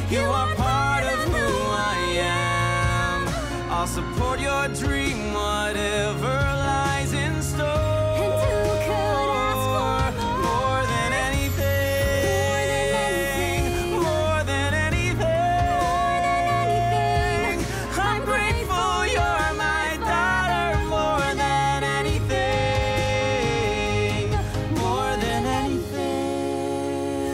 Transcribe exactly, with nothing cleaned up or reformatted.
You are part of who I am. I'll support your dream.